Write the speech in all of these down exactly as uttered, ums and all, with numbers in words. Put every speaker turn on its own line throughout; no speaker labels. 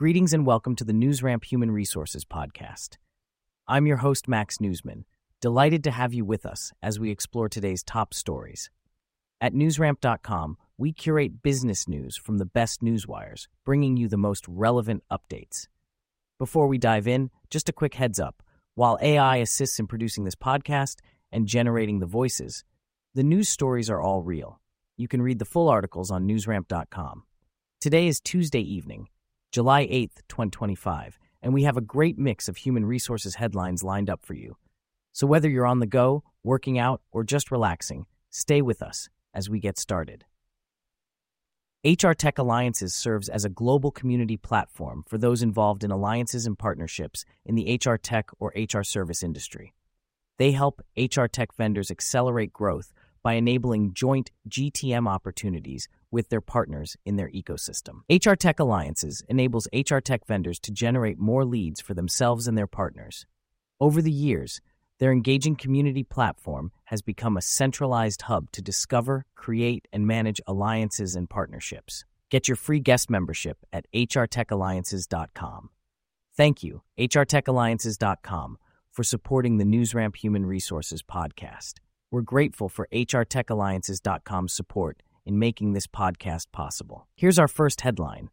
Greetings and welcome to the NewsRamp Human Resources Podcast. I'm your host, Max Newsman, delighted to have you with us as we explore today's top stories. At newsramp dot com, we curate business news from the best newswires, bringing you the most relevant updates. Before we dive in, just a quick heads up. While A I assists in producing this podcast and generating the voices, the news stories are all real. You can read the full articles on newsramp dot com. Today is Tuesday evening, July eighth, twenty twenty-five, and we have a great mix of human resources headlines lined up for you. So whether you're on the go, working out, or just relaxing, stay with us as we get started. H R Tech Alliances serves as a global community platform for those involved in alliances and partnerships in the H R tech or H R service industry. They help H R tech vendors accelerate growth by enabling joint G T M opportunities with their partners in their ecosystem. H R Tech Alliances enables H R tech vendors to generate more leads for themselves and their partners. Over the years, their engaging community platform has become a centralized hub to discover, create, and manage alliances and partnerships. Get your free guest membership at h r tech alliances dot com. Thank you, h r tech alliances dot com, for supporting the NewsRamp Human Resources Podcast. We're grateful for h r tech alliances dot com's support in making this podcast possible. Here's our first headline.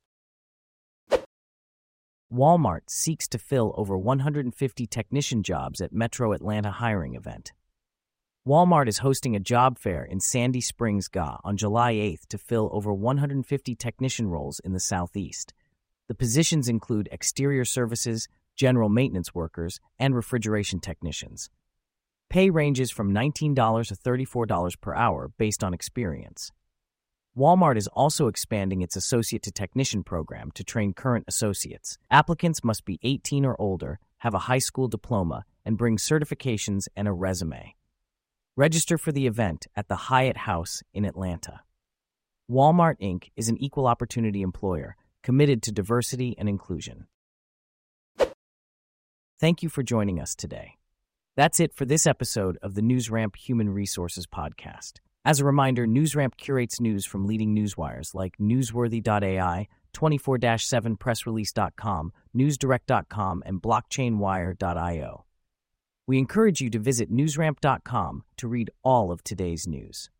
Walmart seeks to fill over one hundred fifty technician jobs at Metro Atlanta hiring event. Walmart is hosting a job fair in Sandy Springs, G A on July eighth to fill over one hundred fifty technician roles in the Southeast. The positions include exterior services, general maintenance workers, and refrigeration technicians. Pay ranges from nineteen dollars to thirty-four dollars per hour based on experience. Walmart is also expanding its Associate to Technician program to train current associates. Applicants must be eighteen or older, have a high school diploma, and bring certifications and a resume. Register for the event at the Hyatt House in Atlanta. Walmart Incorporated is an equal opportunity employer committed to diversity and inclusion. Thank you for joining us today. That's it for this episode of the NewsRamp Human Resources Podcast. As a reminder, NewsRamp curates news from leading newswires like newsworthy dot a i, twenty-four seven press release dot com, newsdirect dot com, and blockchain wire dot io. We encourage you to visit newsramp dot com to read all of today's news.